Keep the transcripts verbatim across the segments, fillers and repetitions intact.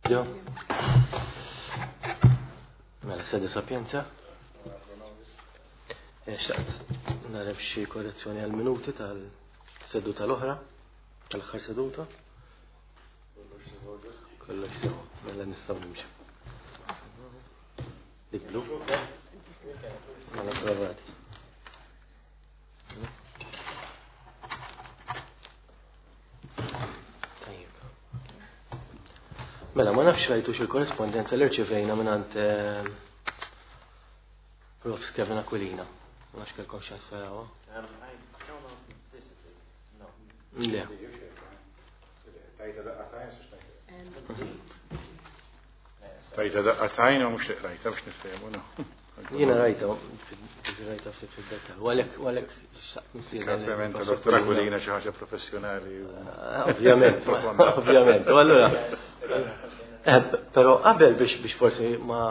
Jo. Mela sedi sapjenza. Xtaqt naref xi korrezzjoni għal minuti tal-seduta l-oħra, tal-aħħar seduta. Kollox sew, mela nistgħu nimxu. Diblu. Mela provati. Mela, ma nafx rajtux il-korrespondenza li rċivejna minnant Profs Kevin Aquilina. Ma nafx kelkom xans tarawa. Le. Tajta daqqatajn u mux rajta biex nifhemu, no. Jiena rajta, rajta ftit fid-dettal. Walek, walek, nistieden. Komplementa Dottor Aquilina xi ħaġa professjonali. Ovvjament, ovvjament. U allura Pero qabel biex biex forsi ma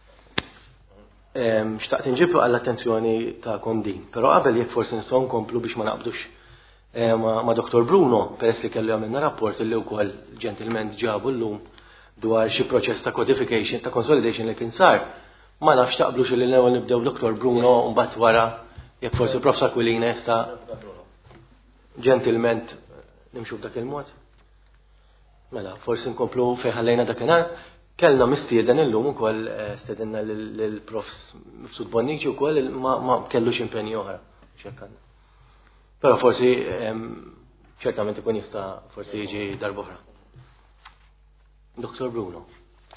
xtaqt inġibru għall-attenzjoni ta'kom din. Pero qabel jekk forsi nistgħu nkomplu biex ma naqbdux ma' Doktor Bruno, peress li kellu għamilna rapport li wkoll ġentilment ġabu llum dwar xi proċess ta' codification ta' consolidation li kien sar. Ma nafx taqblux li l-ewwel nibdew Doktor Bruno u mbagħad wara jekk forsi Prof Aquilina jista' ġentilment nimxu b'dak il-mod. Mela, forsi nkomplu fejħallejna dakinhar, kellna mistieden illum ukoll stedinna lill-profs Mifsud Bonnici ukoll ma kellux impenji oħra x'hekk. Però forsi ċertament ikun jista' forsi jiġi darba oħra. Doktor Bruno.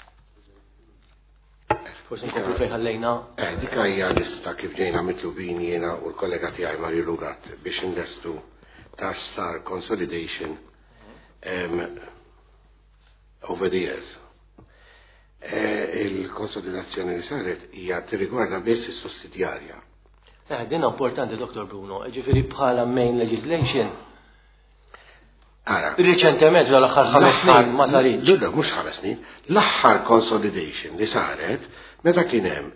Forsi nkomplu fejħallejna. Eh, dik hija lista kif ġejna mitlubin jiena u l-kollega tiegħi Mario Lugat biex investu ta' sar consolidation over the years. Il-konsolidazzjoni li saret hija tirrigwarda biss is-sussidjarja. Eh, din importanti, Doktor Bruno, ġifieri bħala main legislation. Ara. Riċentement l-aħħar ħames snin ma saritx. Ġurra, mhux ħames snin, l-aħħar consolidation li saret meta kien hemm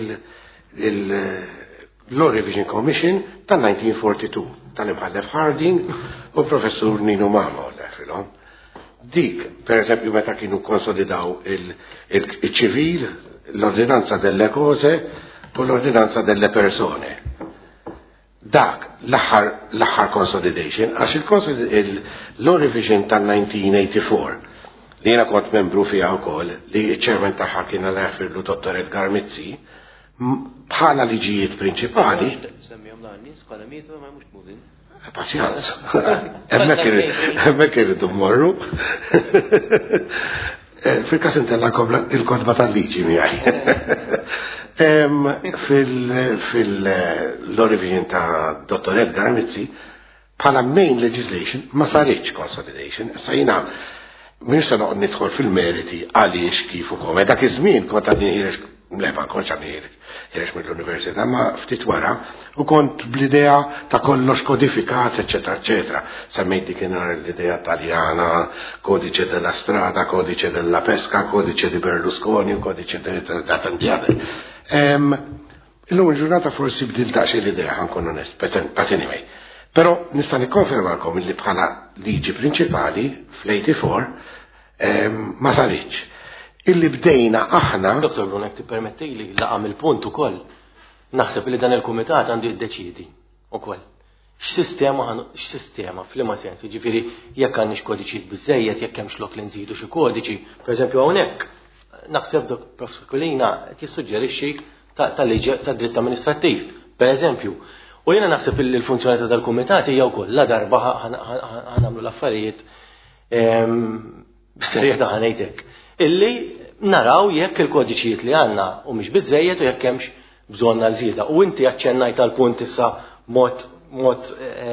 il-Law Revision Commission tal-nineteen forty-two tal-imħallef Harding u l-professur Nino Mama l-efrilhom. Dik, per eżempju, meta kienu konsolidaw il-ċivil, l-ordinanza delle cose u l-ordinanza delle persone. Dak, l-aħħar consolidation, għax il-Law Revision tal-nineteen eighty-four, li jena kont membru fija wkoll, li ċermen taħħa kien l-għafirlu Dottor Edgar Mizzi, bħala liġijiet prinċipali. Paċjanza. Emmek irridu mmorru. Fil-kas intellak il-kodba tal-liġi miegħi. Fil-Law Revision ta' Dottor Edgar Mizzi, bħala main legislation ma saritx consolidation. Issa jiena minn se noqgħod nidħol fil-meriti għaliex kif ukoll. Dak iż-żmien kont għadni ħirex Lema, konċ għadni ħirex mill-Università, ma ftit wara u kont bl-idea ta' kollox kodifikat, eccetera, eccetera. Semmejt dik l-idea taljana, kodice della strada, kodice della pesca, kodice di Berlusconi, kodice della Tandiade. Illum il-ġurnata forsi bdil daqsxejn l-idea ħankun onest, but anyway. Però nista' nikkonfermalkom li bħala liġi prinċipali fl-eighty-four ma saritx. Illi bdejna aħna. Doktor Brunek, ti permetti li laqam il-punt ukoll. Naħseb li dan il-kumitat għandu jiddeċidi ukoll. X'sistema x'sistema f'liema sens, jiġifieri jekk għandniex kodiċi biżejjed, jekk hemmx lok li nżidu xi kodiċi. Pereżempju hawnhekk naħseb Prof Aquilina qed jissuġġerixxi tal-liġi tad-dritt amministrattiv, pereżempju. U jiena naħseb li l-funzjonalità tal-kumitat hija wkoll la darba ħanagħmlu l-affarijiet b'serjetà ħanejtek. Illi naraw jekk il-kodiċijiet li għandna u mhix biżejjed u jekk hemmx bżonna l-żieda. U inti aċċennajt tal-punt issa mod mod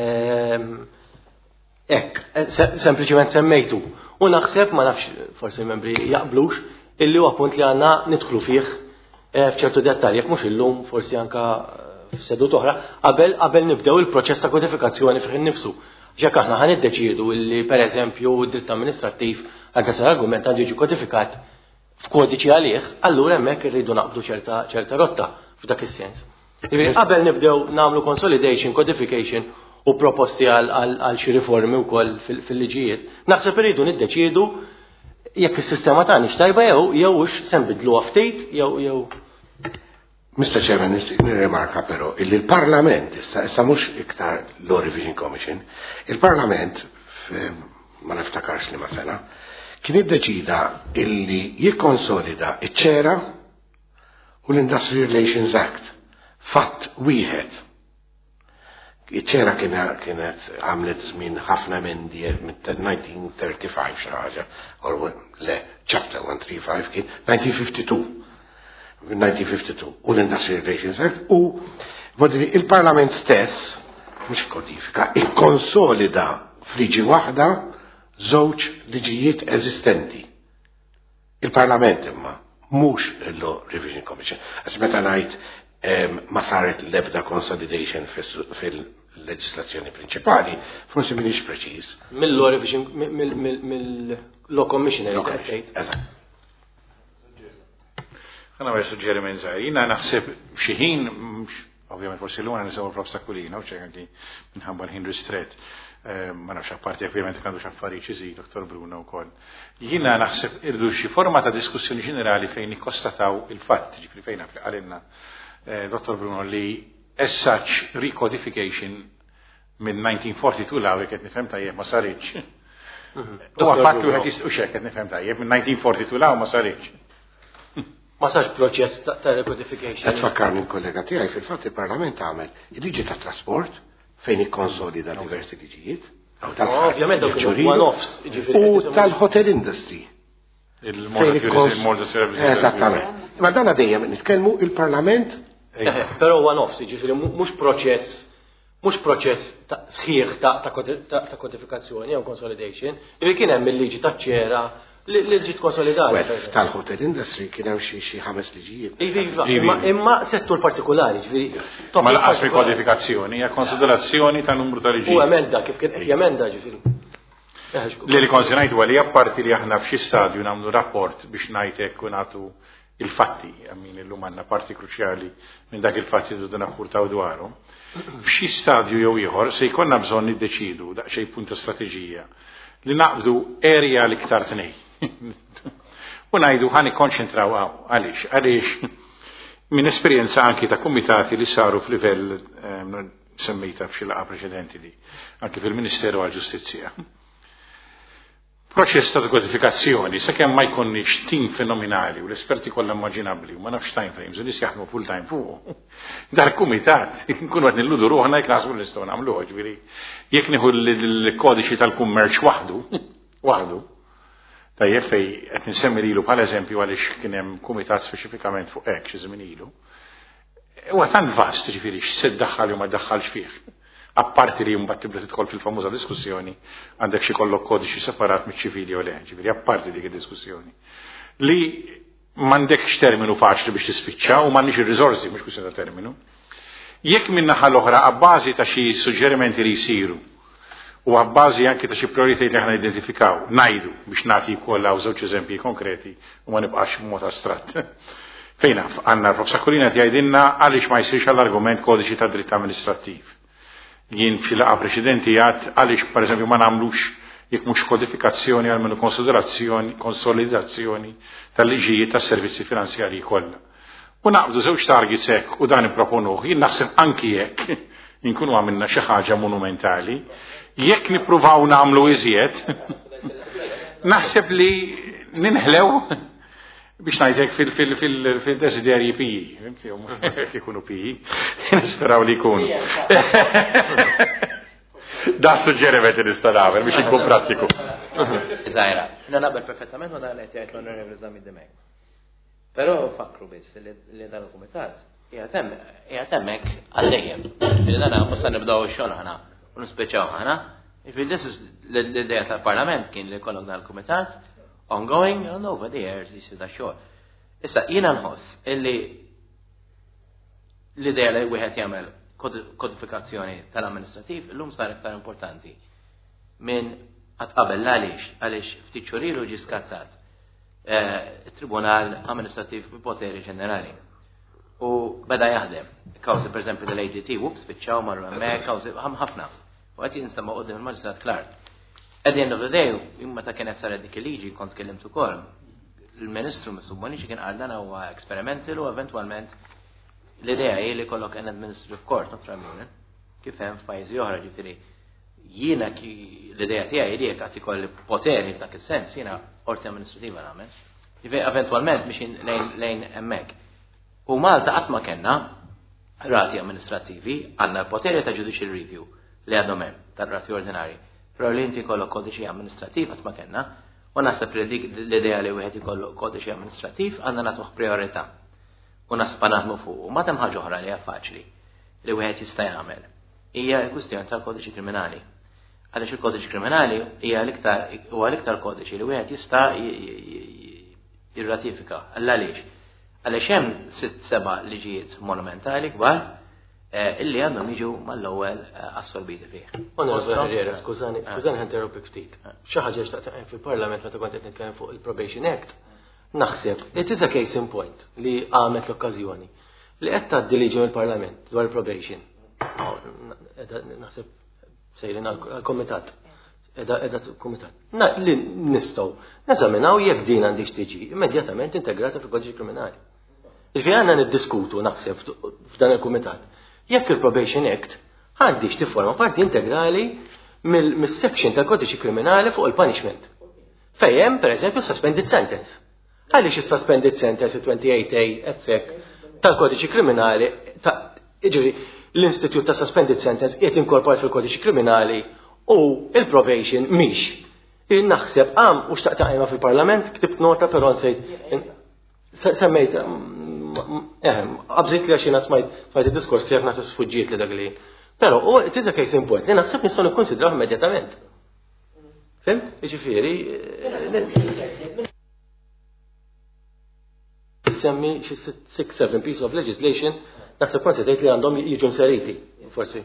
hekk, sempliċement semmejtu. U naħseb ma nafx forsi membri jaqblux illi huwa punt li għandna nidħlu fih f'ċertu dettalji, jekk mhux illum forsi anke f'sedut oħra, qabel qabel nibdew il-proċess ta' kodifikazzjoni fih innifsu. Ġek aħna ħan iddeċiedu illi pereżempju d-dritt amministrattiv anke sa argument għandu jiġi kodifikat f'kodiċi għalih, allura hemmhekk irridu naqbdu ċerta ċerta rotta f'dak is-sens. Qabel nibdew nagħmlu consolidation, codification u proposti għal xi riformi wkoll fil-liġijiet, naħseb irridu niddeċiedu jekk is-sistema tagħna x'tajba jew jew hux se nbidlu ftit jew jew. mister Chairman, nirrimarka però illi l-Parlament, issa mhux iktar Law Revision Commission, il-Parlament, ma niftakarx li ma sena, kien iddeċida illi jikkonsolida iċ-ċera u l-Industrial Relations Act. Fatt wieħed. Iċ-ċera kienet għamlet żmien ħafna emendi minn thirty-five xi ħaġa, or le, chapter one thirty-five kien nineteen fifty-two. nineteen fifty-two u l-Industrial Relations Act u il-Parlament stess mhux kodifika ikkonsolida f'liġi waħda żewġ liġijiet eżistenti. Il-Parlament imma mhux il-Law Revision Commission. Għax meta ngħid ma saret l-ebda consolidation fil-leġislazzjoni prinċipali, forsi m'iniex preċiż. Mill-Law Revision mill-Law Commissioner. Eżatt. Għana għu suġġeriment zaħir. Jina naħseb xieħin, ovvijament forsi l-għuna nisaw l-prof Sakulina, u ċeħan ki minħabba l-ħin ristret, ma nafx apparti ovvijament kandu xaffari ċizi, doktor Bruno u koll. Jina naħseb irdu xie forma ta' diskussjoni ġenerali fejn nikostataw il-fatt, ġifri fejn għalinna, doktor Bruno, li as such recodification minn nineteen forty-two lawi kiet nifhem tajjeb ma saritx. U għafattu għet jistuxek kiet nifhem tajjeb minn nineteen forty-two law ma saritx. Ma sarx proċess ta' recodification. Qed fakkarni l-kollega tiegħi fil-fatt il-Parlament għamel il-liġi tat trasport fejn ikkonsolida diversi liġijiet. Ovvjament dawk one-offs. U tal-hotel industry. Il-morda Eżattament. Ma dan dejjem nitkellmu il-Parlament. Però one-offs, jiġifieri mhux proċess mhux proċess sħiħ ta' kodifikazzjoni jew consolidation, li kien hemm il-liġi taċ-ċera li ġiet konsolidata. Tal-hotel industry kien hemm xi ħames liġijiet. Imma settur partikolari, ġifieri. Ma laqas kodifikazzjoni, hija konsiderazzjoni ta' numru ta' liġijiet. U emenda kif kien emenda ġifieri. Li li konsi ngħid għalija apparti li aħna f'xi stadju nagħmlu rapport biex ngħidlek u nagħtu il-fatti, għammin illum għandna parti kruċjali minn dak il-fatti li naħkurtaw dwarhom. F'xi stadju jew ieħor se jkollna bżonn niddeċidu daqsxejn punt ta' strateġija li naqbdu area l-iktar tnej. U ngħidu ħan ikkonċentraw għaliex, għaliex minn esperjenza anki ta' kumitati li saru f'livell semmejta f'xi laqgħa preċedenti di, anki fil-Ministeru għall-Ġustizzja. Proċess ta' kodifikazzjoni, sakemm ma jkunniex tim fenomenali u l-esperti kollha immaġinabbli u ma nafx time frames u nies jaħdmu full time fuq. Dal-kumitat nkunu qed nilludu ruħna jekk naħsbu li nistgħu nagħmluh, ġifieri jekk nieħu l-kodiċi tal-kummerċ waħdu, waħdu. Tajjeb fej qed insemmi lilu bħal eżempju għaliex kien hemm kumitat speċifikament fuq hekk xi żmien ilu. Huwa tant vast ġifieri x'se ddaħħal jew ma ddaħħalx fih. Apparti li mbagħad tibda tidħol fil-famuża diskussjoni għandek xi kollok kodiċi separat miċ-ċivili u le, ġifieri apparti dik id-diskussjoni. Li m'għandekx terminu faċli biex tispiċċa u m'għandniex ir-riżorsi mhux kwistjoni ta' terminu. Jekk min naħa l-oħra abbażi ta' xi suġġerimenti li jsiru u għabbażi anke ta' xi prioritajiet li aħna identifikaw, ngħidu biex nagħti wkoll hawn żewġ eżempji konkreti u ma nibqax b'mod astratt. Fejn għandna Prof Sakulina jgħidilna għaliex ma jsirx għall-argument kodiċi ta' dritt amministrattiv. Jien f'xi laqgħa preċedenti għad għaliex pereżempju ma nagħmlux jekk mhux kodifikazzjoni għal menu konsiderazzjoni, konsolidazzjoni tal-liġijiet tas-servizzi finanzjarji kollha. U naqbdu żewġ targets hekk u dan ipproponuh, jien naħseb anki jekk inkunu għamilna xi ħaġa monumentali, jekk nippruvaw nagħmlu iżjed, naħseb li ninħlew biex ngħidlek fil-desiderji piji, jekk ikunu piji, nistaraw li jkunu. Da suġġeriment nista' nagħmel biex inkun prattiku. Żgħira, jiena naqbel perfettament ma dan qed jgħid l-Onorevoli Żamid Demek. Però fakru biss li dan il-kumitat qiegħed hemmhekk għaddejjem. Li dan mhux se nibdew ix-xogħol aħna u nispeċaw aħna. L-idea tal-Parlament kien li jkollok dan il-kumitat ongoing and over the years jisir da xogħol. Issa jiena nħoss illi l-idea li wieħed jagħmel kodifikazzjoni tal-amministrativ illum sar iktar importanti minn qatt qabel għaliex għaliex ftit xhur ilu ġie skattat it-Tribunal Amministrativ bi-Poteri Ġenerali. U beda jaħdem. Kawżi pereżempju tal-A D T, whoops, spiċċaw marru hemmhekk, kawżi ħafna. U qed jinstema' qudiem il-Maġistrat Clark. At the end of the day, meta kienet saret dik il-liġi kont kellimt ukoll. Il-Ministru Missubonici kien qal dan huwa experimental u eventwalment l-idea hi li kollok an administrative court not tribunal kif hemm f'pajjiżi oħra ġifieri jiena l-idea tiegħi li jekk ikolli poteri f'dak is-sens jiena qorti amministrativa nagħmel. Ġifieri eventwalment biex lejn hemmhekk. U Malta qatt ma kellna rati amministrattivi għandna l-poteri ta' judicial review li għadhom hemm tar-rati ordinarji. Però li inti kollok kodiċi amministrattiv qatt ma kellna, u naħseb li l-idea li wieħed ikollok kodiċi amministrattiv għandna nagħtuh priorità. U nasba naħdmu fuq. U ma hemm ħaġa oħra li hija faċli li wieħed jista' jagħmel. Hija l-kwistjoni tal-kodiċi kriminali. Għaliex il-kodiċi kriminali hija l-iktar huwa l-iktar kodiċi li wieħed jista' jirratifika. Għaliex? Għaliex hemm sitt seba' liġijiet monumentali kbar illi għandhom jiġu mal-ewwel assorbiti fih. Onorevoli Herrera, skużani, skużani ħanterrompi ftit. Xi ħaġa xtaqt fil-Parlament meta kont qed nitkellem fuq il-Probation Act, naħseb it is a case in point li għamet l-okkażjoni li qed tgħaddi liġi mill-Parlament dwar il-probation. Naħseb sejrin għall-Kumitat. Edha kumitat. Li nistgħu neżaminaw jekk din għandix tiġi immedjatament integrata fil-Kodiċi Kriminali. Ġifieri għandna niddiskutu naħseb f'dan il-Kumitat. Jekk il-Probation Act għandix tifforma parti integrali mis-section tal-Kodiċi Kriminali fuq il-punishment. Fejjem, per eżempju, suspended sentence. Għaliex is-suspended sentence twenty-eight A et sec tal-Kodiċi Kriminali jiġri l-Institut ta' Suspended Sentence qiegħed inkorporat fil-Kodiċi Kriminali u il-probation mhix. Naħseb għam u xtaqt għajma fil-Parlament ktibt nota però nsejt semmejt qabżit li għaxina smajt id-diskors tiegħek naħseb sfuġġiet li dak li. Però u it is a case in point li naħseb nistgħu nikkonsidraw immedjatament. Fimt? Jiġifieri semmi xi six seven piece of legislation naħseb kont tgħid li għandhom jiġu inseriti, forsi.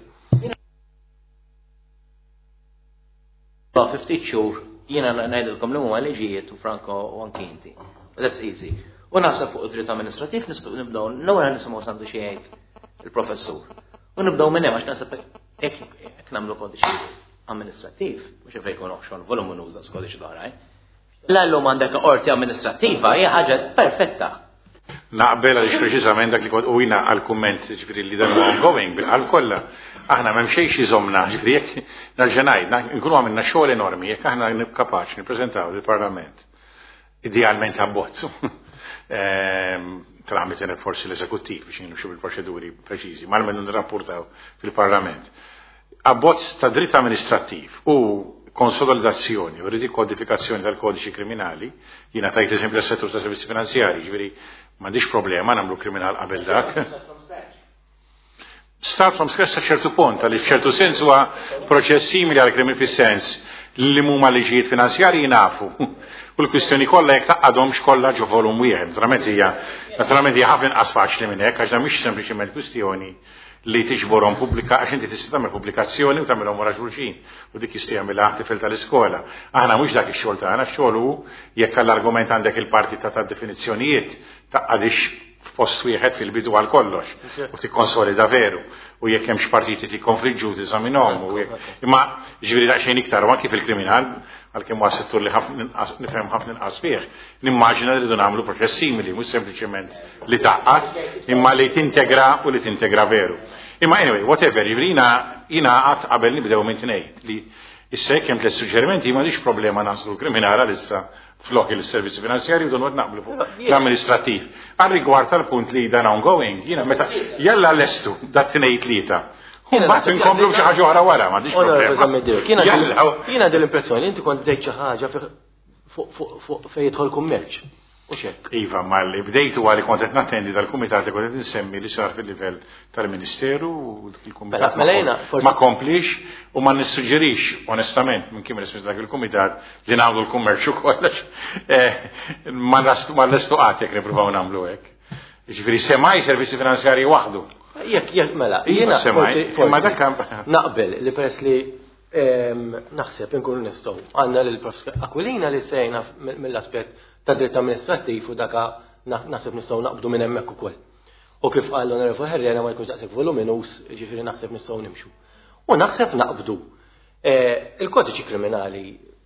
fifty xhur jiena ngħidilkom li huma liġijiet u Franco u anki inti. That's easy. U naħseb fuq id-dritt amministrattiv nistgħu nibdew l-ewwel nisimgħu sandu xi jgħid il-professur. U nibdew minn hemm għax naħseb hekk nagħmlu kodiċi amministrattiv, mhux fejn jkun oħxon volum nuża skodiċi oħrajn. L-allum għandek qorti amministrattiva hija ħaġa perfetta. Naqbel għaliex preċiżament dak li kont u jiena għall-kumment ġifieri li dan huwa ongoing bil-qal kollha. Aħna m'hemm xejn iżommna, ġifieri jekk narġa' ngħid, nkunu għamilna xogħol enormi jekk aħna kapaċi nippreżentaw lill-Parlament idealment abbozzu. Tal-għamlet forsi l-eżekuttiv biex nimxu bil-proċeduri preċiżi, ma almenu nirrapportaw fil-Parlament. Abbozz ta' dritt amministrattiv u konsolidazzjoni u ridikodifikazzjoni tal-kodiċi kriminali, jiena tajt eżempju għas-settur ta' servizzi finanzjari, ġifieri m'għandix problema nagħmlu kriminal qabel dak. Start from scratch ta' ċertu punt, għaliex f'ċertu sens huwa proċess simili għal krimin fis-sens li huma liġijiet finanzjarji nafu. U l-kwistjoni kollha jekk taqgħadhomx kollha ġo volum wieħed. Naturalment hija naturalment hija ħafna inqas faċli minn hekk għax mhix sempliċement kwistjoni li tiġborhom pubblika għax inti tista' tagħmel pubblikazzjoni u tagħmelhom wara xulxin u dik jista' jagħmilha tifel tal-iskola. Aħna mhux dak ix-xogħol tagħna, x-xogħol hu jekk għall-argument għandek il-parti ta' tad-definizzjonijiet taqgħadix f'post wieħed fil-bidu għal kollox u tikkonsolida veru u jekk hemmx partiti tikkonfliġġu tiżaminhom u imma ġifieri daqsxejn iktar u anke fil-kriminal għalkemm huwa settur li nifhem ħafna inqas fih, nimmaġina li rridu nagħmlu proċess simili, mhux sempliċement li taqqat imma li tintegra u li tintegra veru. Imma anyway, whatever, jiena jiena qatt qabel nibdew minn ngħid li issa jekk hemm tliet suġġerimenti m'għandix problema naslu l-kriminal għalissa flok il-servizzi finanzjari u donot naqblu fuq l-amministrativ. Għal rigward tal-punt li dan ongoing, jiena meta jalla l-estu dat tnejn tlieta. Mbagħad inkomplu xi ħaġa oħra wara, m'għandix problema. Jiena din l-impressjoni li inti kont dejt xi ħaġa fuq fejn jidħol kummerċ. Iva, ma li bdejtu għalli kont qed nattendi dal-kumitat li kont qed insemmi li sar fil-livell tal-Ministeru u il-kumitat ma komplix u ma nissuġġerix onestament minn kien responsabli dak il-kumitat li nagħmlu l-kummerċ ukoll ma l-estu qatt jekk nippruvaw nagħmlu hekk. Jiġifieri semaj servizzi finanzjarji waħdu. Jekk jekk mela, jiena forsi naqbel li peress li naħseb inkunu nistgħu għandna lill-Professor Aquilina li stejna mill-aspett ta' dritt amministrattiv u daka naħseb nistgħu naqbdu minn hemmhekk ukoll. U kif qal l-Onorevoli Herrera ma jkunx daqshekk voluminus, ġifieri naħseb nistgħu nimxu. U naħseb naqbdu il-kodiċi kriminali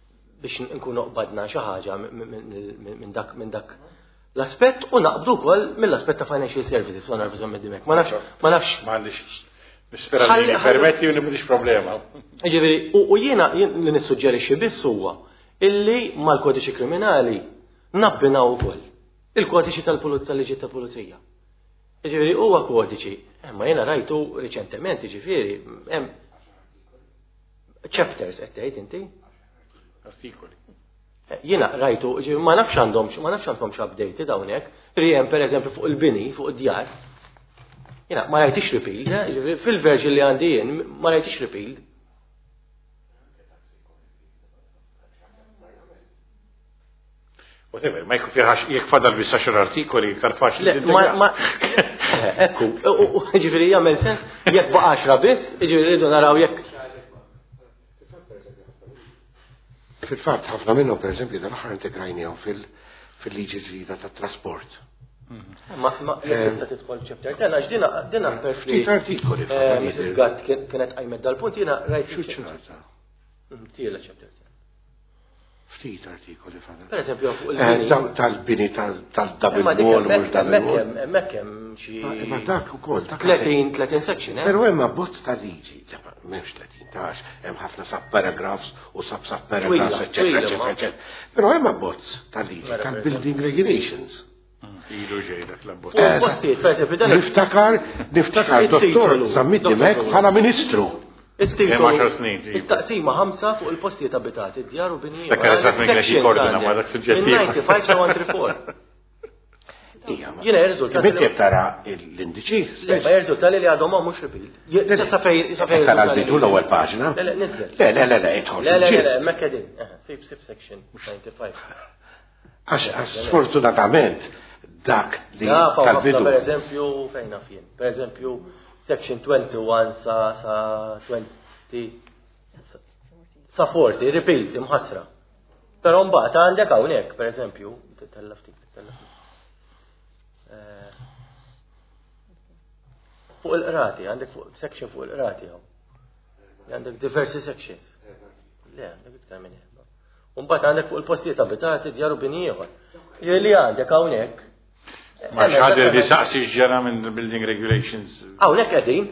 biex nkunu qbadna xi ħaġa minn dak minn dak l-aspett u naqbdu wkoll mill-aspett ta' financial services u narfu żamm id-dimek. Ma nafx ma nafx. M'għandix nispera li permetti u nibdix problema. Ġifieri u jiena li nissuġġerixxi biss huwa illi mal-kodiċi kriminali nabbinaw ukoll il-kodiċi tal-liġi ta' pulizija. Ġifieri huwa kodiċi, imma jiena rajtu riċentement ġifieri hemm chapters qed tgħid inti? Artikoli. Jiena rajtu, ma nafx għandhomx, ma nafx għandhomx updated hawnhekk, rijem pereżempju fuq il-bini, fuq id-djar. Jiena ma rajtix repealed, fil-verġin li għandi jien ma rajtix repealed. Whatever, ma jkun fiħax jekk fadal bissa xar artikoli iktar faċli. Ekku, ġifieri jagħmel sens, jekk baqa' għaxra biss, ġifieri rridu naraw jekk. Fil-fatt, ħafna minnhom pereżempju dal-aħħar integrajnihom fil-liġi ġdida tat-trasport. Ma ma tista' tidħol chapter ten għax dina dina peress li artikoli Missus Gatt kienet qajmet dal-punt jiena rajt tiela chapter ten. Ftit artikoli fadal. Pereżempju fuq il-bini. Tal-bini tal-double wall mhux double wall. Hemmhekk hemm xi Ma dak ukoll dak tletin tletin section, eh? Però hemm abbozz ta' liġi, m'hemmx tletin tax, hemm ħafna sub-paragraphs u sub-sub-paragraphs, eċetera, eċetera. Però hemm abbozz ta' liġi tal-building regulations. Ilu ġej dak l-abbozz. Niftakar, niftakar dottor Zammid Dimek bħala ministru. Il-taqsima ħamsa fuq il-postijiet abitati, id-djar u bini. Dakar eżatt minn għaxi kordina ma dak suġġettiv. ninety-five to one thirty-four. Jiena jirriżultat. Inti tara l-indiċi. Ma jirriżultat li għadhom mhux repealed. Sa fejn sa fejn. Tal-bidu l-ewwel paġna. Le le le le le idħol. Le le le mekka din. Sib sib section ninety-five. Għax sfortunatament dak li tal-bidu. Per eżempju fejn fien. Per eżempju section twenty-one sa sa twenty sa forty repealed imħassra. Però mbagħad għandek hawnhekk pereżempju tellaftik tellaftik. Fuq il-qrati, għandek fuq section fuq il-qrati hawn. Għandek diversi sections. Le, għandek iktar minn hekk. U mbagħad għandek fuq il-postijiet abitati djaru bini ieħor. Li għandek hawnhekk. Ma xader li saqsi ġara minn building regulations. Hawnhekk qegħdin.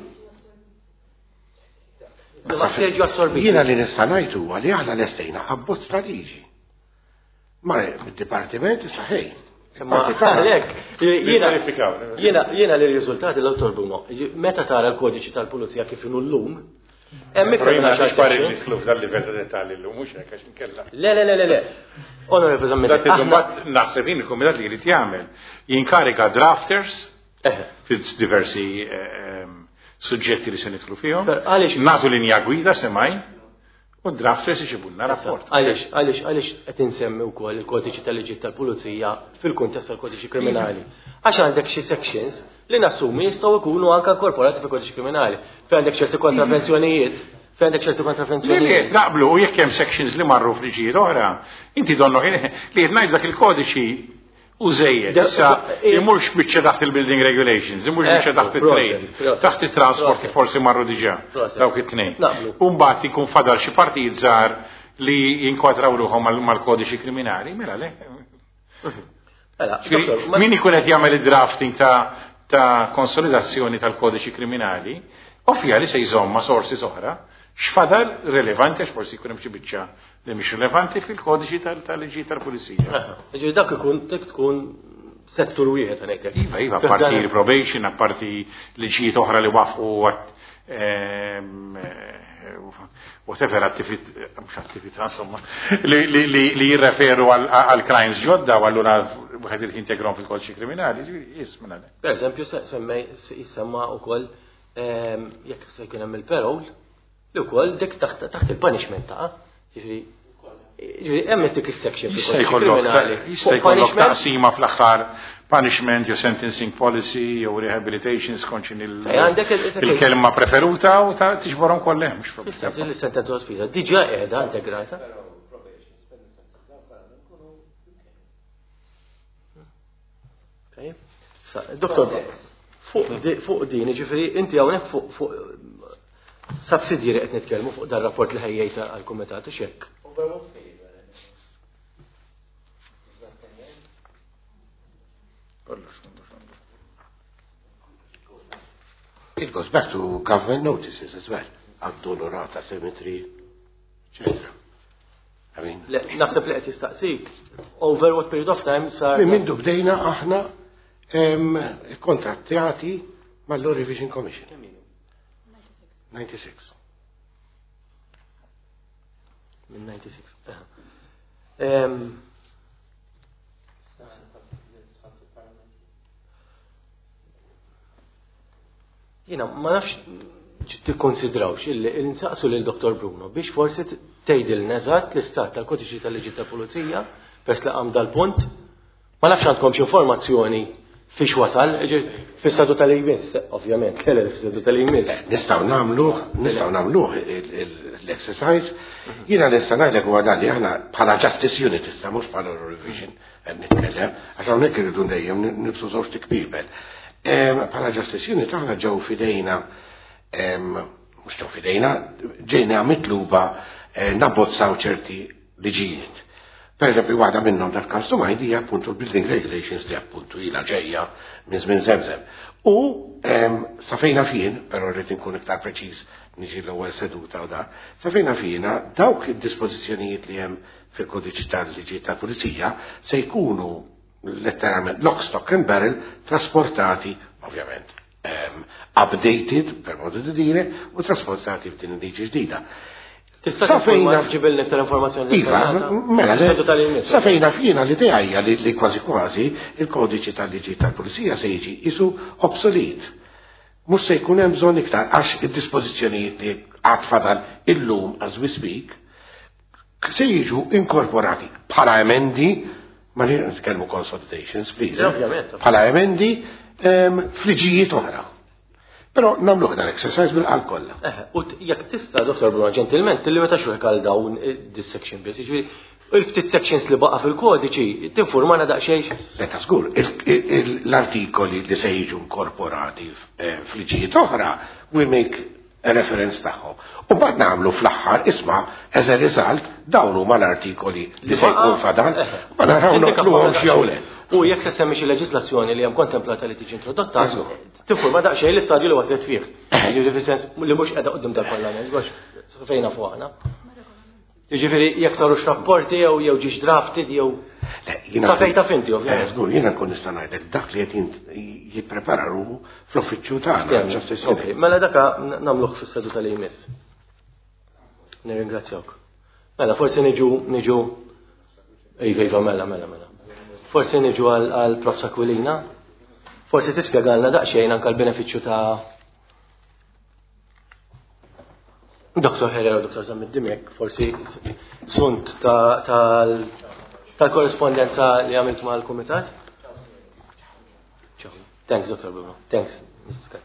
Ma seġġu assorbiti. Jiena li nista' ngħidu għali aħna lestejna abbozz ta' liġi. Ma mid-dipartiment saħej. Ma għalhekk jiena jiena li riżultati l-Awtor Bruno. Meta tara l-kodiċi tal-Pulizija kif inhu llum, hemm iktar minn għaxar xbari nidħlu f'dal-livell ta' dettalji llum mhux hekk għax inkella. Le le le le. Onorevole Zammit. Dak naħseb jien il-kumitat li jrid jagħmel jinkarika drafters fil-diversi suġġetti li se nidħlu fihom. Nagħtu linja gwida semaj u drafters iġibulna rapport. Għaliex għaliex għaliex qed insemmi wkoll il-kodiċi tal-liġi tal-Pulizija fil-kuntest tal-kodiċi kriminali. Għax għandek xi sections li nassumi jistgħu jkunu anke inkorporati fil-kodiċi kriminali. Fejn għandek ċerti kontravenzjonijiet, fejn għandek ċerti kontravenzjonijiet. Naqblu u jekk hemm sections li marru f'liġijiet oħra, inti donnu li qed ngħid dak il-kodiċi u żejjed. Issa imurx biċċa taħt il-building regulations, imurx biċċa taħt it-trade, taħt it-transport li forsi marru diġà dawk it-tnejn. U mbagħad ikun fadal xi partijiet żgħar li jinkwadraw ruħhom mal-kodiċi kriminali, mela le. Min ikun qed jagħmel id-drafting ta' konsolidazzjoni tal-kodiċi kriminali, ovvja li se jżomma sorsi oħra, x'fadal relevanti għax forsi jkun hemm xi biċċa li mhix rilevanti fil-kodiċi tal-liġi tal-Pulizija. Ġifieri dak ikun tkun settur wieħed hekk. Iva, iva, parti probation, apparti liġijiet oħra li wafqu whatever attività, mhux attività insomma, li jirreferu għal crimes ġodda u allura wieħed irid jintegrom fil-kodiċi kriminali, jismina. Per eżempju, semmej jissemma wkoll jekk se jkun hemm il-parole li wkoll dik taħt il-punishment ta' ġifieri hemm dik is-section fil-kodiċi kriminali. Jista' jkollok taqsima fl-aħħar punishment, jew sentencing policy, jew rehabilitation skonċin il-kelma preferuta u tiġborhom kollha mhux problema. Il-sentenza ospiża diġà qiegħda integrata. Doktor, fuq din, ġifieri inti hawnhekk fuq subsidjeri qed nitkellmu fuq dar rapport li ħejjejta għall-kumitat u x'hekk. It goes back to government notices as well. Abdolorata Cemetery, et cetera. I mean, naħseb li qed jistaqsik. Over what period of time sar? Min mindu bdejna aħna kontrattjati mal-Law Revision Commission. ninety-six. Min ninety-six. Jina, ma nafx tikkonsidrawx il-insaqsu lil-Doktor Bruno biex forsi tgħidilna eżatt l-istat tal-kodiċi tal-liġi tal-Pulizija peress li qam dal-punt. Ma nafx għandkom xi informazzjoni fiex wasal, fis-sadu tal-jmiss, ovvjament, l fis-sadu tal-jmiss. Nistgħu nagħmluh, nistgħu nagħmluh l-exercise. Jiena nista' ngħidlek huwa dan li aħna bħala Justice Unit issa mhux bħala Revision qed nitkellem għax hawnhekk irridu dejjem nibsu żewġ tikbibel. Bħala Justice Unit aħna ġew fidejna mhux ġew fidejna, ġejna mitluba nabbozzaw ċerti liġijiet. Per eżempju, waħda minnhom dal-każ Sumajdi hija appuntu l-Building Regulations li appuntu ilha ġejja minn żmien żemżem. U sa fejna fien, però rrid inkun iktar preċiż niġi l-ewwel seduta u da, sa fejna fiena dawk id-dispożizzjonijiet li hemm fil-kodiċi tal-liġi tal-Pulizija se jkunu letteralment lock, stock and barrel trasportati, ovvjament, um, updated, per modo di dire, u trasportati f'din il-liġi ġdida. Tista' fejna ġibilni iktar informazzjoni. Iva, mela, sa fejna fina l-idea hija li kważi kważi il-kodiċi tal-liġi tal-Pulizija se jiġi isu obsolet. Mhux se jkun hemm bżonn iktar għax id-dispożizzjonijiet li għad fadal illum as we speak se jiġu inkorporati bħala emendi. Ma li nitkellmu consolidations, please. Bħala emendi fliġijiet oħra. Però nagħmluh dan exercise bil-qalb kollha. U jekk tista' Doktor Bruno ġentilment tillimita xi għal dawn dis-section biss. Jiġifieri il-ftit sections li baqa' fil-kodiċi tinformana daqsxejn. Leta żgur, l-artikoli li se jiġu inkorporati fliġijiet oħra we make a reference tagħhom. U bad nagħmlu fl-aħħar isma' as a result dawn huma l-artikoli li se jkun fadal ma naraw noqluhom jew le. U jekk se semmi xi leġislazzjoni li hemm kontemplata li tiġi introdotta, tinforma daqsxejn l-istadju li waslet fih. Jiġifieri fis-sens li mhux qiegħda quddiem tal-Parlament, għax fejna fuqna. Jiġifieri jekk saru x'rapporti jew jew ġiex drafted jew ta' fejta finti ovvjament. Żgur, jiena nkun nista' ngħidlek dak li qed jipprepara ruħu fl-uffiċċju tagħna. Mela daka nagħmluh fis-sedu tal-jmiss. Nirringrazzjawk. Mela forsi niġu niġu iva iva mela mela mela. Forsi niġu għal Prof Sakwilina. Forsi tispjegalna daqsxejn anke l-benefiċċju ta' Doktor Herrera u Doktor Zammiddimiek, forsi sunt tal-korrespondenza li għamilt ma' l-Kumitat. Thanks, Doktor Bruno. Thanks, Missus Scott.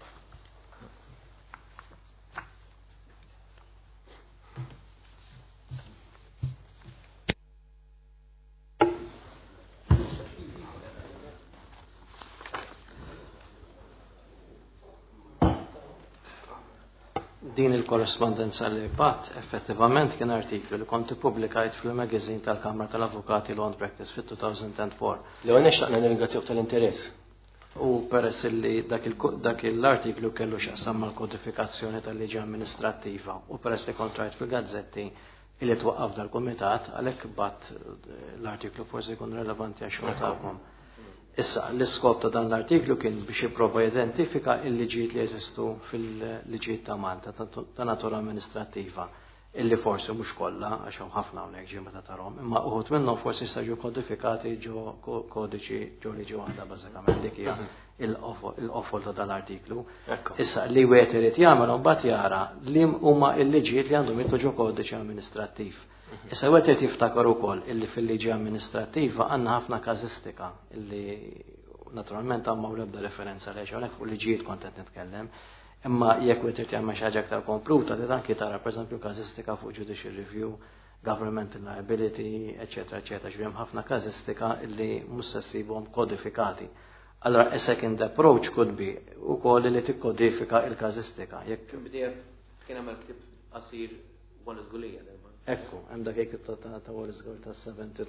Din il-korrespondenza li bat effettivament kien artiklu li konti publikajt fil-magazin tal-Kamra tal-Avukati Law and Practice fit-two thousand four. Li għan nextaqna nirringrazzjawk tal-interess. U peress li dak l-artiklu kellu xaqsam mal-kodifikazzjoni tal-liġi amministrattiva u peress li kontrajt fil-gazzetti li twaqqaf dal-komitat għalhekk bat l-artiklu forsi jkun relevanti għax-xogħol tagħkom. Issa, l-iskop ta' dan l-artiklu kien biex jipprova identifika il-liġijiet li jeżistu fil-liġijiet ta' Malta ta' natura amministrattiva illi forsi mhux kollha għax hemm ħafna hawnhekk ġie meta tarhom, imma uħud minnhom forsi jistaġu kodifikati ġo kodiċi ġo liġi waħda bażikament dik hija il-qofol ta' dal-artiklu. Issa li wieħed irid jagħmel mbagħad jara li huma l-liġijiet li għandhom jitlu ġo kodiċi amministrattiv. Issa wieħed irid jiftakar ukoll illi fil-liġi amministrattiva għandna ħafna każistika illi naturalment għamma l-ebda referenza għaliex hawnhekk fuq liġijiet kont qed nitkellem. Imma jekk wieħed irid jagħmel xi ħaġa aktar kompluta li anke tara pereżempju każistika fuq judicial review, governmental liability, eċetera, eċetera. Ġbiem ħafna każistika illi mhux se ssibhom kodifikati. Allora a second approach could be ukoll li tikkodifika il-każistika. Jekk bdejja kien hemm ktib qasir Wallace Gulija. Ekku, hemm dak il-kitab ta' Wallace Gulija ta' seventy-two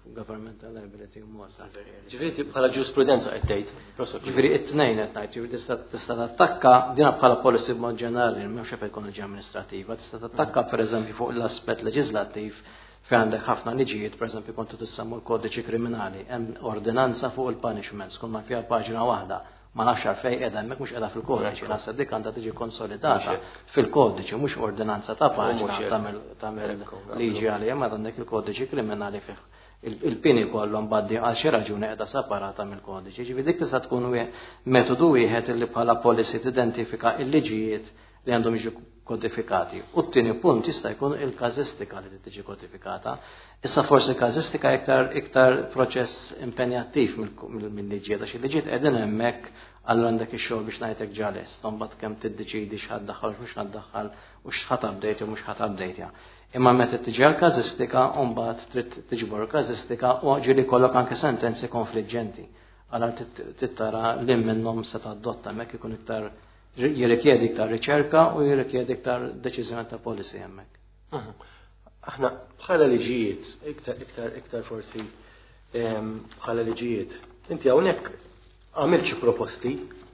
governmental liability u mod. Ġifieri bħala ġurisprudenza qed tgħid. Ġifieri it-tnejn qed ngħid, ġifieri tista' tista' tattakka dinha bħala policy b'mod ġenerali mhux qed ikun liġi amministrattiva, tista' tattakka pereżempju fuq l-aspett leġislattiv fejn għandek ħafna liġijiet, pereżempju kontu tissemmu l-kodiċi kriminali, hemm ordinanza fuq il-punishments, kull ma fiha paġna waħda. Ma nafx għalfejn qiegħda hemmhekk mhux qiegħda fil-kodiċi, naħseb dik għandha tiġi konsolidata fil-kodiċi mhux ordinanza ta' paġna tagħmel tagħmel liġi għalija ma għandek il-kodiċi kriminali fih. Il-pini kollhom baddi għal xi raġuni qiegħda separata mill-kodiċi. Ġifieri dik tista' tkun metodu wieħed li bħala policy tidentifika l-liġijiet li għandhom jiġu kodifikati. U t-tieni punt jista' jkun il-każistika li tiġi kodifikata. Issa forsi każistika iktar iktar proċess impenjattiv mill-liġijiet għax il-liġijiet qegħdin hemmhekk għal għandek ix-xogħol biex ngħidlek ġales, imbagħad kemm tiddeċidi x'ħadd daħħal u mhux ħaddaħħal u x'ħadd update u mhux ħadd update. Imma meta tiġi għall-każistika mbagħad trid tiġbor każistika u ġieli jkollok anke sentenzi konfliġġenti. Allura tittara li minnhom se tadotta hemmhekk ikun iktar jirrikjedi iktar riċerka u jirrikjedi iktar deċiżjoni ta' policy hemmhekk. Aħna bħala liġijiet, iktar iktar iktar forsi bħala liġijiet. Inti hawnhekk għamilt xi proposti,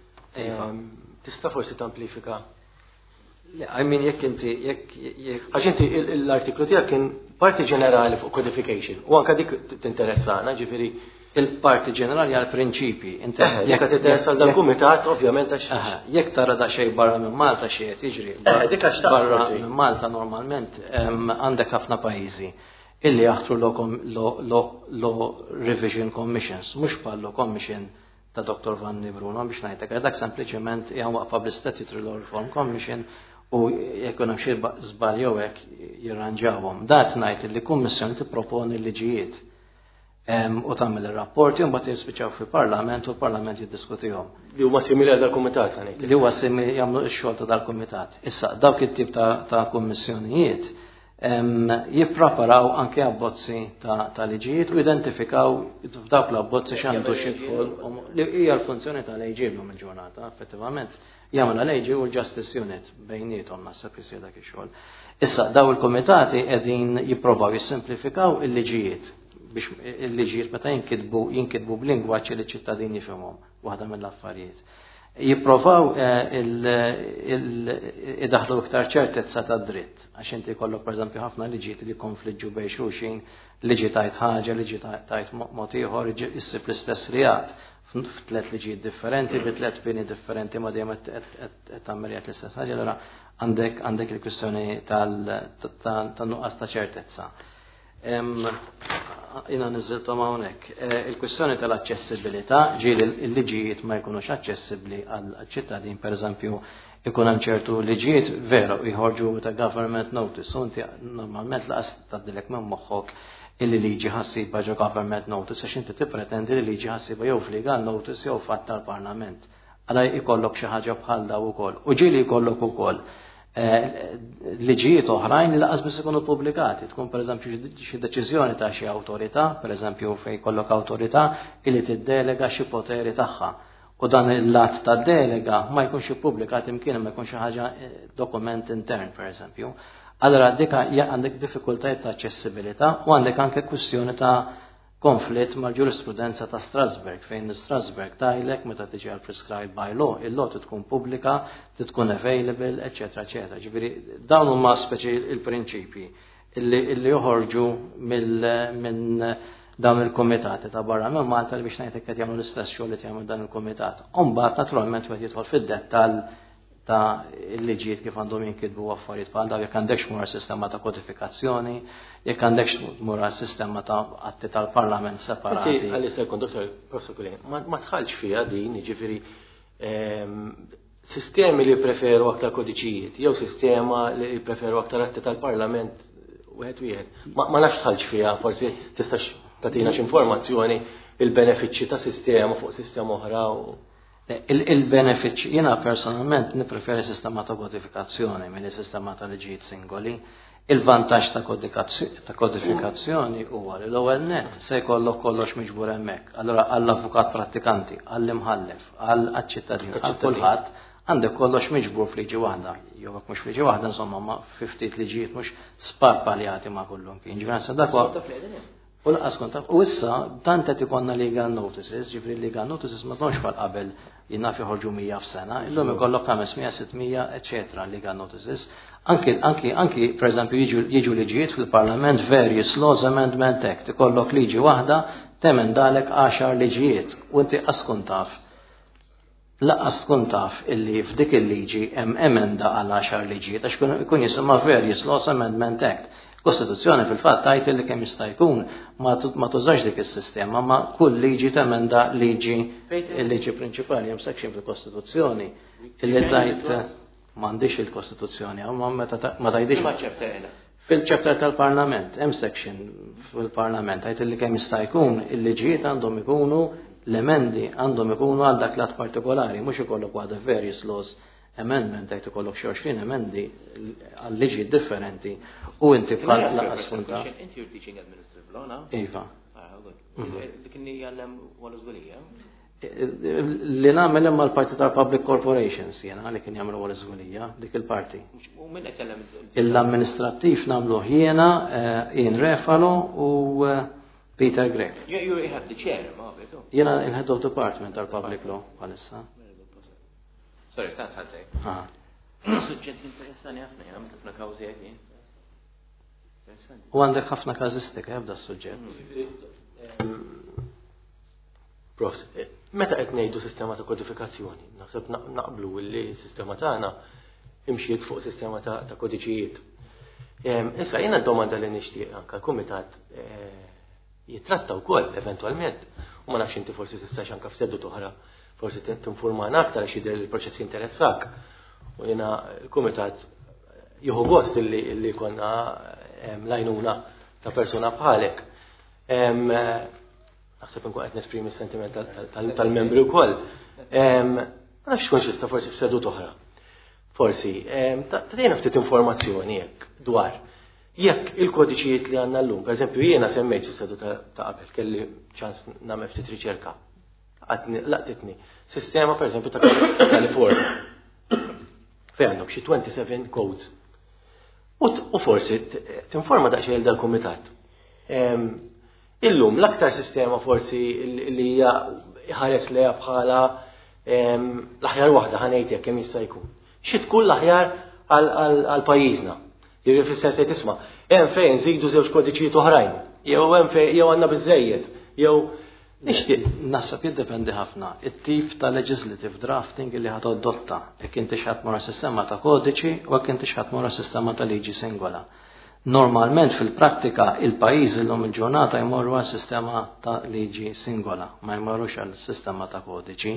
tista' forsi tamplifika. I mean jekk inti jekk għax inti l-artiklu tiegħek kien parti ġenerali fuq codification u anke dik tinteressana, ġifieri il-parti ġenerali għal prinċipi. Jekk qed interessa dal-kumitat ovvjament għax jekk tara daqsxejn barra minn Malta xi qed jiġri. Barra minn Malta normalment għandek ħafna pajjiżi illi jaħtru law revision commissions, mhux bħal commission ta' Doktor Vanni Bruno biex ngħidlek. Dak sempliċement hija waqfa bl-Statutory Law Reform Commission u jekk hemm xi żball jew hekk jirranġawhom. Dat ngħid li kummissjoni tipproponi liġijiet u tagħmel ir-rapporti u mbagħad jispiċċaw fil-Parlament u l-Parlament jiddiskutihom. Li huma simili dal-Kumitat ħanik. Li huwa simili jagħmlu x-xogħol ta' dal-Kumitat. Issa dawk it-tip ta' kummissjonijiet jippreparaw anke abbozzi ta' liġijiet u identifikaw f'dawk l-abbozzi x'għandu xidħol li hija l-funzjoni tal-A G llum il-ġurnata effettivament jagħmel l-A G u l-Justice Unit bejniethom naħseb isir dak ix-xogħol. Issa daw il-kumitati qegħdin jippruvaw jissimplifikaw il-liġijiet biex il-liġijiet meta jinkitbu jinkitbu b'lingwaġġ li ċittadini jifhmhom waħda mill-affarijiet. Jipprovaw idaħlu iktar ċertezza ta' dritt għax inti jkollok pereżempju ħafna liġijiet li konfliġġu bejn xulxin, liġi tajt ħaġa, liġi tajt mod ieħor issib l-istess reat f'tliet liġijiet differenti, bi tliet pieni differenti ma dejjem qed tagħmel l-istess ħaġa, allura għandek għandek il-kwistjoni tan-nuqqas ta' ċertezza. Jina nizziltom hawnhekk. Il-kwistjoni tal-aċċessibilità ġieli l-liġijiet ma jkunux aċċessibbli għall-ċittadin, pereżempju ikun hemm ċertu liġijiet veru jħorġu ta' government notice. Inti normalment laqas tgħaddilek minn moħħok illi liġi ħassiba ġo government notice għax inti tippretendi li liġi ħassiba jew f'legal notice jew fatt tal-Parlament. Għala jkollok xi ħaġa bħal daw ukoll. U ġieli jkollok ukoll liġijiet oħrajn li laqas biss ikunu pubblikati. Tkun pereżempju xi deċiżjoni ta' xi awtorità, pereżempju fejn jkollok awtorità illi tiddelega xi poteri tagħha. U dan il-lat ta' delega ma jkunx ippubblikat imkien ma jkunx xi ħaġa dokument intern pereżempju. Allora dika għandek diffikultajiet ta' aċċessibilità u għandek anke kwistjoni ta' konflitt mal-ġurisprudenza ta' Strasbourg, fejn Strasbourg tajlek meta tiġi għal prescribed by law, il-law tkun pubblika, tkun available, eccetera, eccetera. Ġifieri dawn huma speċi il-prinċipji illi joħorġu minn dawn il-komitati ta' barra minn Malta li biex ngħidlek qed jagħmlu l-istess xogħol li jagħmlu dan il-komitat. U mbagħad naturalment wieħed jidħol fid-dettall ta' il-liġijiet kif għandhom jinkitbu affarijiet bħal dawn jekk għandekx mura sistema ta' kodifikazzjoni, jekk għandekx mura sistema ta' atti tal-Parlament separati. Inti għalli sekund, doktor Prosekulin, ma tħallx fiha din, jiġifieri sistemi li preferu aktar kodiċijiet, jew sistema li preferu aktar atti tal-Parlament wieħed wieħed. Ma nafx tħallx fiha, forsi tistax tagħtina x'informazzjoni il-benefiċċji ta' sistema fuq sistema oħra. Il-benefiċ, jena personalment nipreferi sistema ta' kodifikazzjoni minn sistema ta' liġijiet singoli. Il-vantaġġ ta' kodifikazzjoni huwa li l-ewwel net se jkollok kollox miġbur hemmhekk. Allura għall-avukat prattikanti, għall-imħallef, għall-ċittadin, għal kulħadd għandek kollox miġbur f'liġi waħda. Jew hekk mhux f'liġi waħda insomma ma' ftit liġijiet mhux sparpaljati ma' kullhom kien. Ġifieri dak U laqas kont taf. U issa tant qed ikollna legal notices, ġifri legal notices ma tkunx bħal qabel jinnaf joħorġu mija f'sena, illum ikollok ħamesmija, sittmija, eċetera legal notices. Anki, anki, anki, per eżempju, jiġu liġijiet fil-Parlament various laws amendment act, ikollok liġi waħda temendalek għaxar liġijiet. U inti qaskun taf, laqqas tkun taf illi f'dik il-liġi hemm emenda għal għaxar liġijiet għax kun jisimha various laws amendment act. Kostituzzjoni fil-fatt tajt li kemm jista' jkun ma tużax dik is-sistema, ma kull liġi temenda liġi il-liġi prinċipali hemm section fil-Kostituzzjoni illi tajt m'għandix il-Kostituzzjoni, ma ma tgħidix fil-ċapter tal-Parlament, hemm section fil-Parlament tajt li kemm jista' jkun il-liġijiet għandhom ikunu l-emendi għandhom ikunu għal dak lat partikolari, mhux ikollok waħda various laws amendment tajt ikollok xi għoxrin emendi għal liġi differenti u inti bħal laqas funta. Inti you're teaching administrative law now? Iva. Ah, good. Dik inni jgħallem wara żgulija? Li nagħmel imma l-parti tal-Public Corporations jiena li kien jagħmlu wara żgulija dik il-parti. U min qed jgħallem? L-amministrattiv nagħmlu jiena Ian Refalo u Peter Gregg. You have the chair, ma vedo. Jiena il-Head of Department tal-Public Law bħalissa. Sorry, tant ħaddej. Ah. Suġġett interessani ħafna, jgħam ħafna kawżi għedin. U għandek ħafna kazistika jibda s-suġġett. Prof, meta qed ngħidu sistema ta' kodifikazzjoni, naħseb naqblu li sistema tagħna imxiet fuq sistema ta' kodiċijiet. Issa jiena d-domanda li nixtieq anke l-kumitat jitratta wkoll eventwalment u ma nafx inti forsi tistax anke f'seddu toħra forsi tinformana aktar għax jidher il-proċess interessak. U jiena l-kumitat jieħu gost illi konna lajnuna ta' persuna bħalek. Naħseb nkun qed nesprimi s-sentiment tal-membri wkoll. Ma nafx tkun xista forsi f'sedu toħra. Forsi, tagħtina ftit informazzjoni hekk dwar jekk il-kodiċijiet li għandna llum, pereżempju jiena semmejt fis-sedu ta' qabel kelli ċans nagħmel ftit riċerka. Laqtitni sistema pereżempju ta' California. Fejn għandhom xi twenty-seven codes. U forsi tinforma daqsxejn dal-kumitat. Illum l-aktar sistema forsi li hija ħares leha bħala l-aħjar waħda ħanejt jekk kemm jista' jkun. Xi tkun l-aħjar għal pajjiżna. Jiġri fis-sens li tisma' hemm fejn żidu żewġ kodiċijiet oħrajn, jew hemm fejn jew għandna biżejjed, jew nixtieq. Naħseb jiddependi ħafna it-tip ta' legislative drafting li ħad adotta jekk inti x'ħadd mora sistema ta' kodiċi u jekk inti x'ħadd mora sistema ta' liġi singola. Normalment fil-prattika il-pajjiżi llum il-ġurnata jmorru għal sistema ta' liġi singola, ma jmorrux għal sistema ta' kodiċi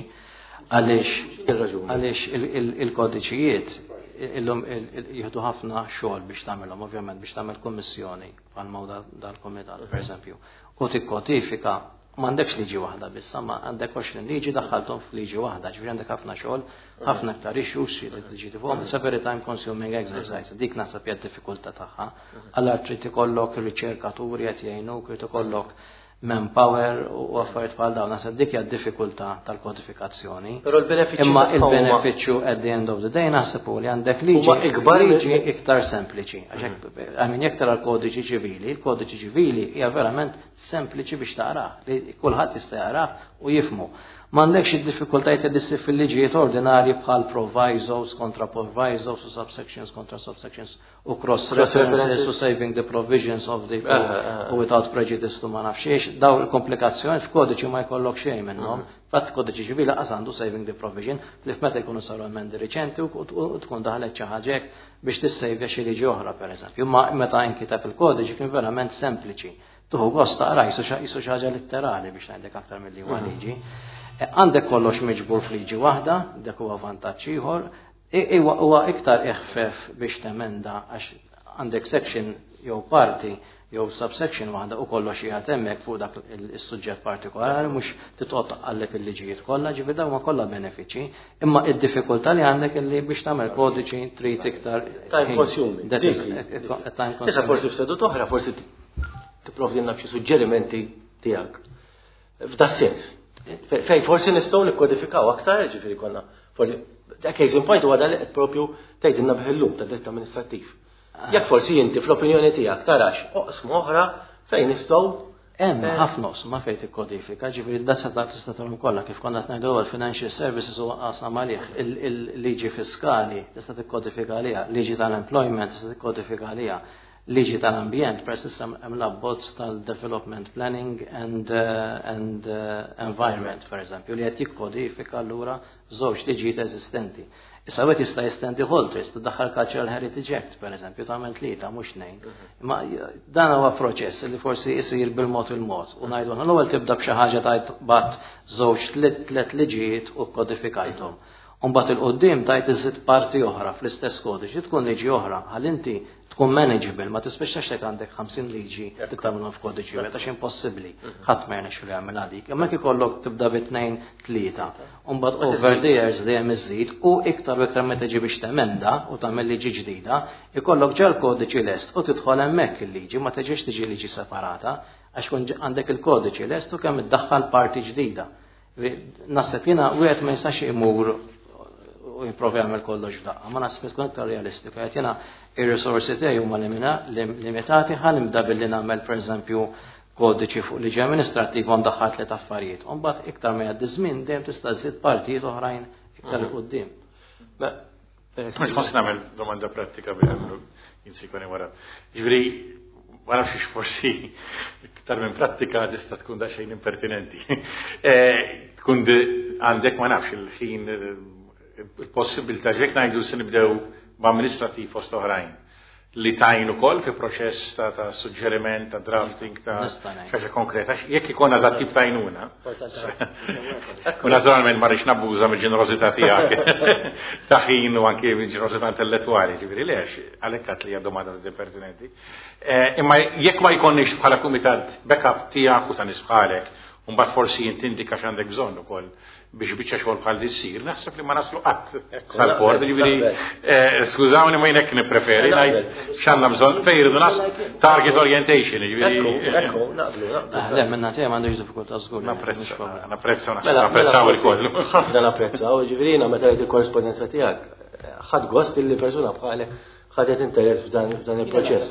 għaliex il-kodiċijiet illum jieħdu ħafna xogħol biex tagħmelhom, ovvjament biex tagħmel kummissjoni bħal mawda dal-kumitat pereżempju. U tikkodifika m'għandekx liġi waħda biss, ma għandek għoxrin liġi daħħalthom f'liġi waħda, ġifieri għandek ħafna xogħol, ħafna aktar issues li tiġi tifhom, it's a very time consuming exercise, dik naħseb hija d-diffikultà tagħha. Allura trid ikollok riċerkaturi qed jgħinuk, trid ikollok manpower u affarijiet bħal dawn, naħseb dik hija d-diffikultà tal-kodifikazzjoni. Però l-benefiċċju imma il-benefiċċju at the end of the day naħseb li għandek liġi iktar sempliċi. Għamin jekk tara l-kodiċi ċivili, il-kodiċi ċivili hija verament sempliċi biex taqrah, li kulħadd jista' jarah u jifhmu. M'għandekx id-diffikultajiet li issir fil-liġijiet ordinarji bħal provisos kontra provisos u subsections kontra subsections u cross references u saving the provisions of the u without prejudice to ma nafxiex. Daw il-komplikazzjoni f'kodiċi ma jkollok xejn minnhom. Fatt kodiċi ċivili qas għandu saving the provision li f'meta jkunu saru emendi riċenti u tkun daħlet xi ħaġa biex tissejvja xi liġi oħra pereżempju. Ma meta inkiteb il-kodiċi kien verament sempliċi. Tuħu gost taqra jisu xi ħaġa litterali biex ngħidlek aktar milli huwa liġi. Għandek kollox miġbur fliġi waħda, dak huwa vantaġġ ieħor, huwa iktar eħfef biex temenda għax għandek section jew parti jew subsection waħda u kollox qiegħed hemmhekk fuq dak is-suġġett partikolari mhux titqgħod taqalleb il-liġijiet kollha, ġifieri dawn kollha benefiċċji, imma d-diffikultà li għandek illi biex tagħmel kodiċi trid iktar time consuming. Issa forsi f'sedu oħra forsi tipprovdilna b'xi suġġerimenti tiegħek. F'da sens. Fej, forsi nistgħu nikkodifikaw aktar, ġifieri konna. Forsi case in point huwa dan li qed propju tgħidilna bħillum ta' dritt amministrattiv. Jekk forsi inti fl-opinjoni tiegħek tarax oqsma oħra fejn nistgħu Hemm ħafna ma fejn tikkodifika, ġifieri d-dassa ta' tista' tagħmel kollha kif konna qed ngħidu għall-financial services huwa qasam għalih. Il-liġi fiskali tista' tikkodifika għaliha, liġi tal-employment tista' tikkodifika għaliha, liġi tal-ambjent per issa hemm l-abbozz tal-development planning and uh, and uh, environment per eżempju li qed jikkodifika allura żewġ liġijiet eżistenti. Issa wieħed jista' jestendi ħoltris tiddaħħal Cultural Heritage Act per eżempju tagħmel tlieta mhux nejn. Imma dan huwa proċess li forsi jsir bil-mod il-mod u ngħidu l-ewwel tibda b'xi ħaġa tajt bat żewġ tliet liġijiet u kodifikajthom. U mbagħad il-qudiem tajt iżid parti oħra fl-istess kodiċi tkun liġi oħra ħalli inti tkun manageable, ma tispiċċax lek għandek ħamsin liġi tittamilhom f'kodiċi wieħed għax impossibbli. Ħadd ma jernex jagħmel dik. Imma kif ikollok tibda bit-tnejn tlieta. U mbagħad over the years dejjem iżid u iktar u iktar meta tiġi biex temenda u tagħmel liġi ġdida, ikollok ġal kodiċi lest u tidħol hemmhekk il-liġi ma tiġix tiġi liġi separata għax kun għandek il-kodiċi lest u kemm iddaħħal parti ġdida. Naħseb jiena wieħed ma jistax imur u jipprovi jagħmel kollox f'daqqa. Ma naħseb tkun iktar realistika. Qed jiena ir-risorsi tiegħi huma limitati ħalli nibda billi nagħmel pereżempju kodiċi fuq liġi amministrattiva ndaħħal tliet affarijiet. U mbagħad iktar ma jgħaddi żmien dejjem tista' żżid partijiet oħrajn iktar il quddiem. Mhux kont nagħmel domanda prattika biex jinsikoni wara. Ġifieri ma nafx forsi iktar minn prattika tista' tkun daqsxejn impertinenti. Tkun għandek ma nafx il-ħin il-possibilità ġek ngħidu se nibdew b'amministrativ fost oħrajn li tajn ukoll fi proċess ta' ta' suġġeriment ta' drafting ta' xaġa konkreta. Jekk ikonna dat tip ta' għajnuna. U naturalment ma rridx nabbuża mill-ġenerożità tiegħek ta' ħin u anke mill-ġenerożità intellettwali, ġifieri lex għalhekk għad li hija domanda pertinenti. Imma jekk ma jkollniex bħala kumitat backup tiegħek u ta' nies bħalek, u mbagħad forsi jintindika x'għandek bżonn ukoll biex biċċa xogħol bħal dissir, naħseb li ma naslu qatt sal-port, ġifieri skużawni ma jnek nippreferi ngħid x'għandna bżonn fejn irridu nas target orientation, ġifieri. Ekku, naqblu, naqblu. Le, minna tiegħi m'għandux diffikultà żgur. Napprezza, napprezzaw il-kollu. Da napprezzaw, ġifieri jiena meta qed il-korrespondenza tiegħek ħadd gost illi persuna bħalek ħadet interess f'dan il-proċess.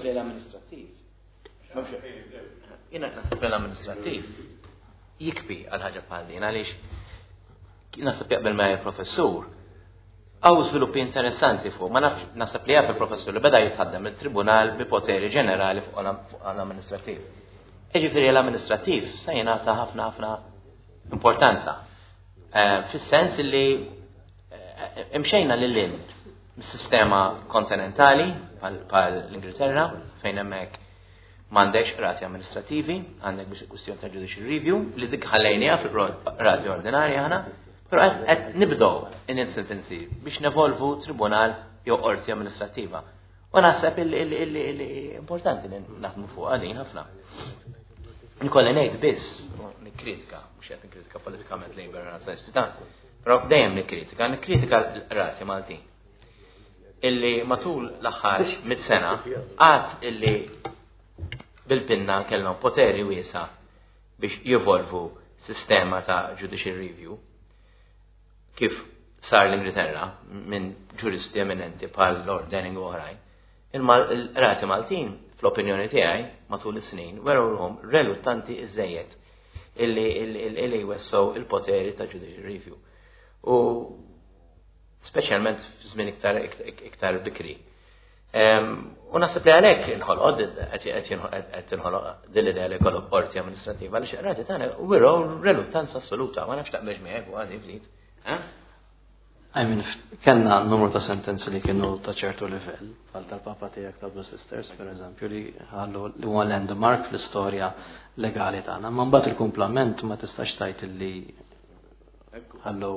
Jiena naħseb l-amministrattiv jikbi għal ħaġa bħal din għaliex nasab jaqbel ma' professur, għaw sviluppi interessanti fuq, ma nafx nasab li għaf il-professur li beda jitħaddem il-tribunal bi poteri ġenerali fuq l-amministrativ. Eġifiri l-amministrativ se jenata ħafna ħafna importanza. Fis-sens li imxejna l-lin sistema kontinentali pal l-Ingilterra fejn hemmhekk m'għandekx rati amministrativi, għandek biex kwistjoni ta' judicial review li dik ħallejniha fil-rati ordinarja ħana. Pero għed nibdow in-insolvency biex nevolvu tribunal jew qorti amministrativa. U naħseb il-importanti li naħdmu fuq għadin ħafna. Nikolli ngħid biss, nikkritika, mhux qed nikkritika politikament lejn Bernard Sestina, però dejjem nikkritika, nikkritika l-rati Maltin. Illi matul l-aħħar mit sena għad illi bil-pinna kellhom poteri wiesa biex jevolvu sistema ta' judicial review kif sar l-Ingilterra minn ġuristi eminenti bħal Lord Denning u oħrajn. Il-rati Maltin, fl-opinjoni tiegħi matul is-snin, werewhom reluttanti iżejjed illi jwessew il-poteri ta' judicial review. U speċjalment f'żmien iktar iktar bikri. U naħseb li għalhekk inħoloq qed inħoloq din l-idea li jkollok qorti amministrattiva għaliex ir-rati tagħna werew reluttanza assoluta, ma nafx taqbex miegħek u għadi flit. I mean, kenna numru ta' sentenzi li kienu ta' ċertu livell, bħal tal-papa tiegħek ta' Blue Sisters, per eżempju, li ħallu li huwa landmark fl-istorja legali tagħna. Ma mbagħad il-kumplament ma tistax tajt li ħallu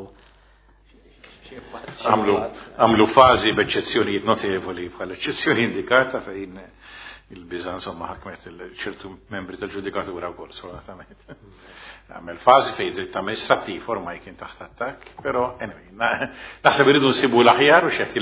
għamlu fażi b'eċċezzjonijiet notevoli bħal eċċezzjoni indikata fejn il-biża insomma ħakmet ċertu membri tal-ġudikatura wkoll solatament. Għamel fażi fejn dritt amministrattiv ormai kien taħt attakk, però anyway, naħseb iridu nsibu l-aħjar u xekk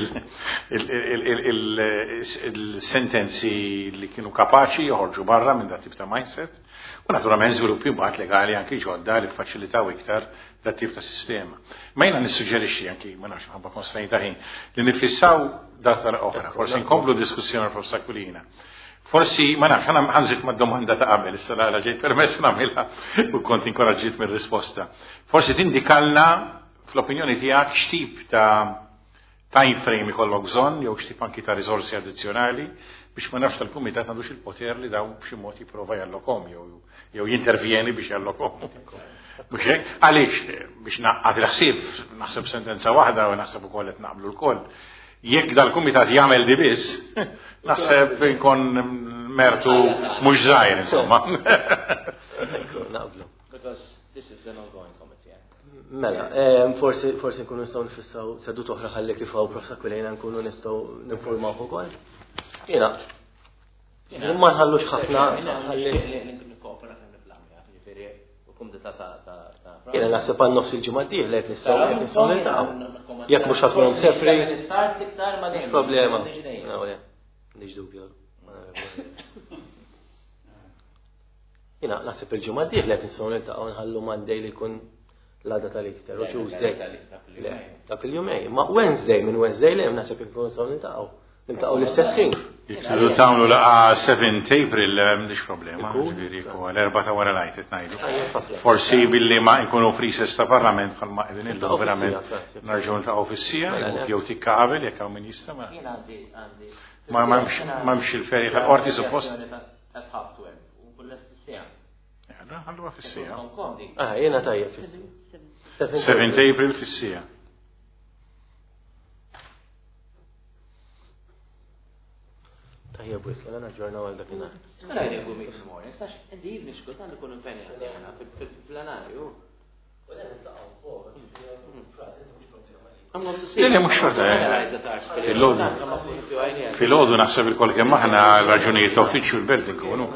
il-sentenzi li kienu kapaċi joħorġu barra minn dat tip ta' mindset u naturalment żviluppi mbagħad legali anke ġodda li faċilitaw iktar dat tip ta' sistema. Ma jiena nissuġġerixxi anke ma nafx ħabba konstrejn ta' ħin li nifissaw data oħra, forsi nkomplu diskussjoni forsi kulina Forsi, ma nafx, għana ħanżit ma domanda ta' qabel, s-sala ġej permess namilha u kont inkoraġġiet mir risposta. Forsi tindikalna fl-opinjoni tiegħek x'tip ta' time frame ikollok bżonn jew x'tip anki ta' riżorsi addizzjonali biex ma nafx tal-kumitat għandux il-poter li daw b'xi mod jipprova jallokhom jew jew jintervjeni biex jallokhom. Mhux hekk? Għaliex biex naqqad il-ħsieb naħseb sentenza waħda u naħseb ukoll qed naqblu l-koll. Jekk dal-kumitat jagħmel di biss, naħseb inkun mertu mhux żgħir insomma. Naqblu. Because this is an ongoing committee. Mela, forsi forsi nkunu nistgħu nfissaw sedut oħra ħalli kif hawn profsa kwilejna nkunu nistgħu ninformaw ukoll. Jiena ma nħallux ħafna jiena naħseb għal nofs il-ġimgħa d-dieħla qed nistgħu qed nistgħu niltaqgħu. Jekk mhux ħadd sefri. Mhux problema. M'għandix dubju. Jiena naħseb il-ġimgħa d-dieħla qed nistgħu niltaqgħu nħallu Monday li jkun l-għada tal-Easter u Tuesday. Dak il-jumej. Ma Wednesday minn Wednesday li hemm naħseb inkunu nistgħu niltaqgħu. Niltaqgħu l-istess ħin. Jekk tagħmlu laqa seventh April m'għandix problema, ġifieri l-erba' ta' wara lajt qed ngħidu. Forsi billi ma nkunu frises ta' Parlament bħal ma qegħdin illum verament narġgħu niltaqgħu fis-sija jew tikka qabel jekk hawn min jista' ma. Ma m'hemmx il-ferja tal-qorti suppost. Ħalluha fis-sija. Ah, jiena tajjeb. seventh April fis-sija. Tajja bwis, għala naġġornaw għal dakinhar. Spera jridu mi f-morning, stax, indi jibni xkut għandu kun impenja għana fil-planarju. Lili mux xorta, fil-ħodu naħseb il-kol kemm aħna raġunijiet ta' uffiċċju l-belt inkunu.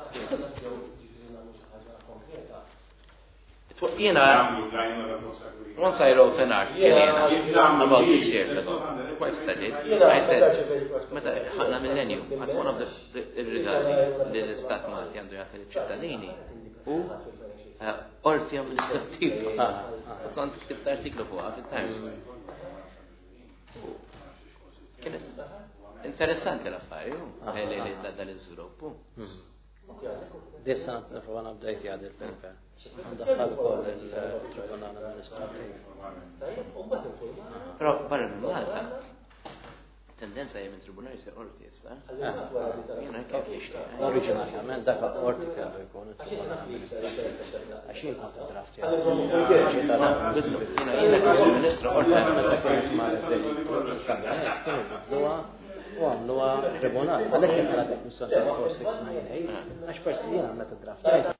Jena, once I wrote an article Jena, about six years ago, quite studied, I said, meta ħana millennium, at one of the, the regali li l-Istat Malti għandu jagħti l-ċittadini u orti amministrattiva. Kont ktibt artiklu fuqha fit-Times. Kienet interessanti l-affari, li dal-iżviluppu. Dissa niprofa nabdejt jgħad il-paper. Għandaħħal kol il-Tribunal Amministrativ. Però barra minn Malta, tendenza jem il-Tribunal jisir orti jissa. Jena kif jishti. Oriġinarjament dak orti kellu jkun il-Tribunal Amministrativ. Għaxin għat draft jena jena kissu ministru orti. Meta kienet marret il-kabinet kienu bidluwa u għamluwa tribunal. Għalek kien għadak nissan four six nine eight. Għax persijina meta draft